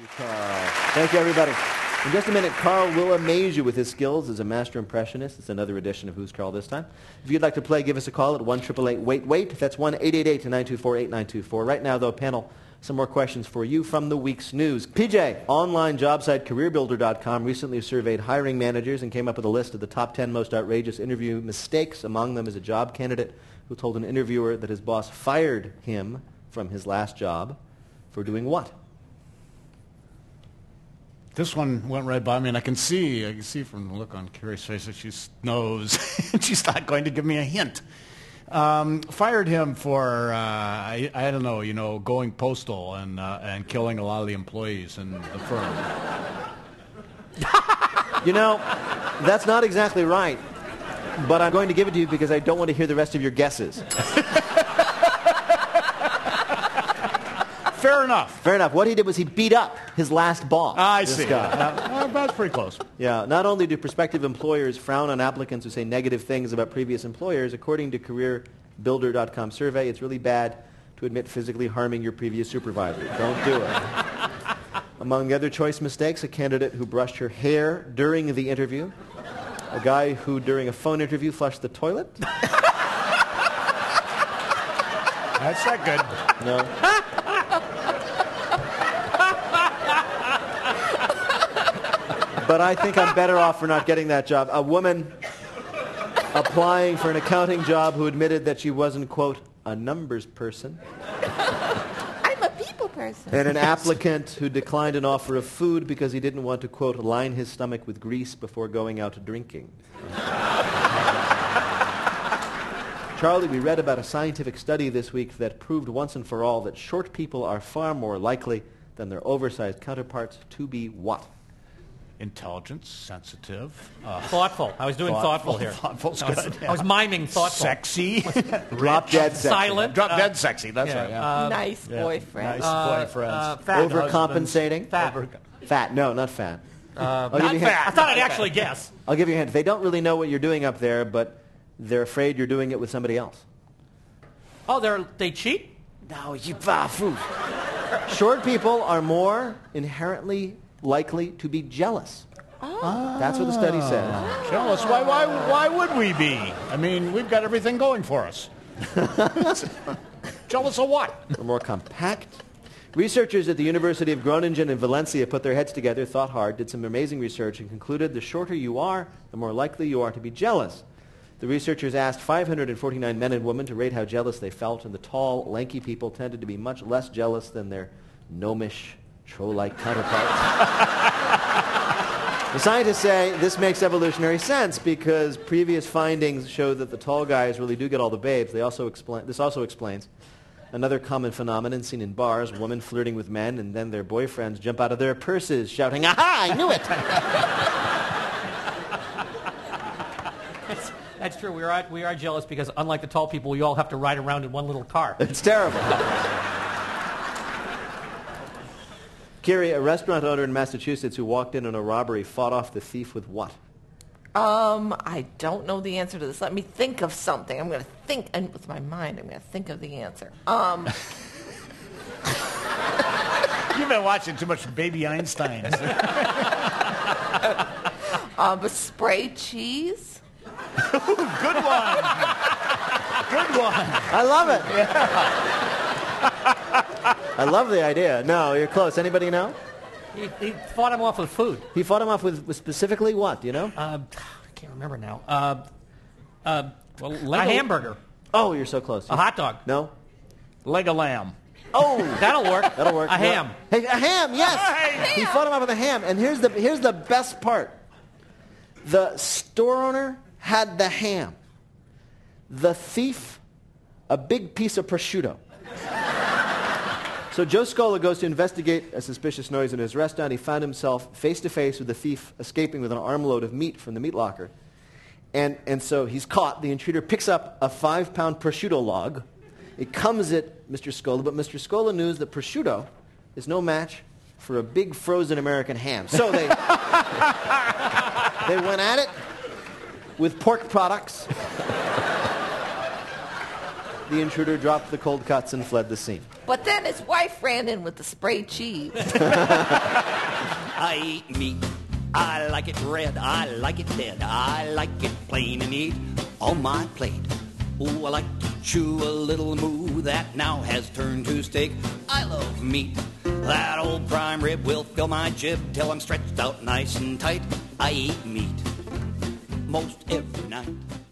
Carl. Thank you, everybody. In just a minute, Carl will amaze you with his skills as a master impressionist. It's another edition of Who's Carl this time. If you'd like to play, give us a call at 1-888-WAIT-WAIT. That's 1-888-924-8924. Right now, though, panel, some more questions for you from the week's news. PJ, online job site CareerBuilder.com recently surveyed hiring managers and came up with a list of the top 10 most outrageous interview mistakes. Among them is a job candidate who told an interviewer that his boss fired him from his last job for doing what? This one went right by me, and I can see from the look on Carrie's face that she knows. She's not going to give me a hint. Fired him for I don't know, going postal and killing a lot of the employees in the firm. That's not exactly right, but I'm going to give it to you because I don't want to hear the rest of your guesses. Fair enough. Fair enough. What he did was he beat up his last boss. I see. That's pretty close. Yeah. Not only do prospective employers frown on applicants who say negative things about previous employers, according to CareerBuilder.com survey, it's really bad to admit physically harming your previous supervisor. Don't do it. Among the other choice mistakes, a candidate who brushed her hair during the interview, a guy who during a phone interview flushed the toilet. That's not good. No. But I think I'm better off for not getting that job. A woman applying for an accounting job who admitted that she wasn't, quote, a numbers person. I'm a people person. And an applicant who declined an offer of food because he didn't want to, quote, line his stomach with grease before going out drinking. Charlie, we read about a scientific study this week that proved once and for all that short people are far more likely than their oversized counterparts to be what? Intelligent, sensitive, thoughtful. I was doing thoughtful here. Thoughtful's good. I was miming thoughtful. Sexy, drop dead sexy. Silent, drop dead sexy. That's right. Yeah. Nice boyfriend. Nice boyfriends. Fat. Overcompensating. Fat. Fat. No, not fat. Not fat. I thought I'd actually guess. I'll give you a hint. They don't really know what you're doing up there, but they're afraid you're doing it with somebody else. Oh, they cheat? No, you bafu. Short people are more inherently likely to be jealous. Oh. That's what the study says. Jealous? Why would we be? I mean, we've got everything going for us. Jealous of what? We're more compact. Researchers at the University of Groningen in Valencia put their heads together, thought hard, did some amazing research, and concluded the shorter you are, the more likely you are to be jealous. The researchers asked 549 men and women to rate how jealous they felt, and the tall, lanky people tended to be much less jealous than their gnomish, troll-like counterparts. The scientists say this makes evolutionary sense because previous findings show that the tall guys really do get all the babes. This also explains another common phenomenon seen in bars, women flirting with men, and then their boyfriends jump out of their purses shouting, "Aha, I knew it!" That's true. We are jealous because unlike the tall people, we all have to ride around in one little car. It's terrible. Carrie, a restaurant owner in Massachusetts who walked in on a robbery fought off the thief with what? I don't know the answer to this. Let me think of something. I'm going to think, and with my mind, I'm going to think of the answer. You've been watching too much Baby Einstein. But spray cheese? Good one. Good one. I love it. Yeah. I love the idea. No, you're close. Anybody know? He fought him off with food. He fought him off with specifically what? Do you know? I can't remember now. A hamburger. Oh, you're so close. A hot dog. No? Leg of lamb. Oh, that'll work. That'll work. A ham. Hey, a ham, yes. He fought him off with a ham. And here's the best part. The store owner had the ham. The thief, a big piece of prosciutto. So Joe Scola goes to investigate a suspicious noise in his restaurant. He found himself face-to-face with the thief escaping with an armload of meat from the meat locker. And so he's caught. The intruder picks up a 5-pound prosciutto log. It comes at Mr. Scola, but Mr. Scola knew that prosciutto is no match for a big frozen American ham. So they went at it with pork products. The intruder dropped the cold cuts and fled the scene. But then his wife ran in with the spray cheese. I eat meat. I like it red, I like it dead, I like it plain and neat on my plate. Ooh, I like to chew a little moo that now has turned to steak. I love meat. That old prime rib will fill my jib till I'm stretched out nice and tight. I eat meat most every night.